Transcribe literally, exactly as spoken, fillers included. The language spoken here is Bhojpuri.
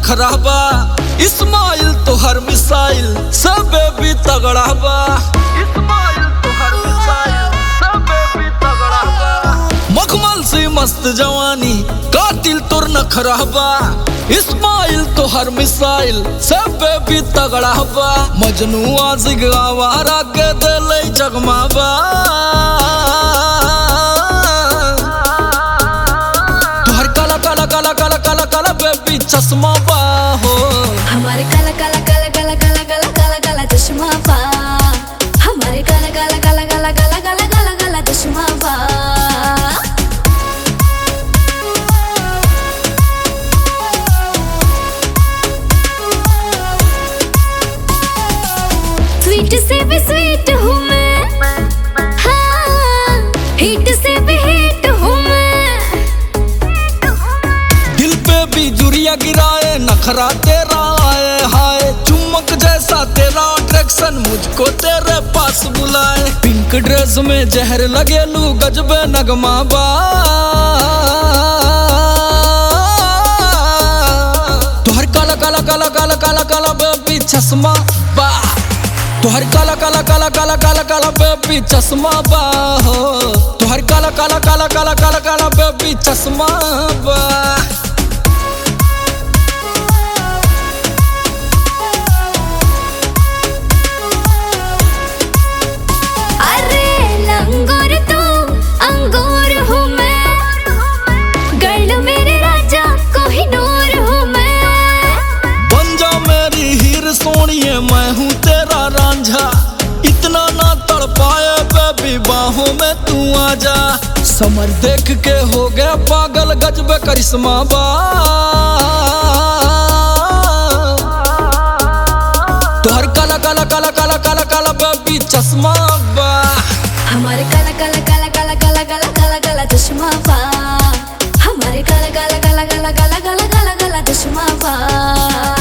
नखरा बा, इस्माइल तो हर मिसाइल सब भी तगड़ा बा। इस्माइल तो हर मिसाइल सब भी तगड़ा बा। मखमल से मस्त जवानी कातिल तुर नखरा बा, इस्माइल तो हर मिसाइल सब भी तगड़ा बा। मजनू आशिक आवारा के दिल जगमा बा। काला काला काला काला काला बेबी चश्मा बा हो, हमारे काला काला काला काला काला काला काला काला चश्मा बा। हमारे काला काला काला काला काला काला काला काला चश्मा बा। स्वीट से भी स्वीट हूँ मैं, हाँ हिट से भी हिट हूँ मैं। जुरिया गिराए नखरा तेरा आए हाय, चुम्बक जैसा तेरा अट्रैक्शन मुझको तेरे पास बुलाए। पिंक ड्रेस में जहर लगे लू गजबे नगमा बा। तुहर काला काला काला काला काला काला बेबी चश्मा बा, तुहर काला काला काला काला काला काला बेबी चश्मा बा हो, तुहर काला काला काला काला काला काला बेबी चश्मा बा। सोनिए मैं हूँ तेरा रांझा, इतना ना तड़ पाए बेबी बाहों में तू आजा। समर देख के हो गया पागल गजबे करिश्मा बा। तुहर काला काला काला काला काला काला बेबी चश्मा बा, हमारे काला काला काला काला काला काला काला काला चश्मा बा। हमारे काला काला काला काला काला काला काला काला चश्मा बा।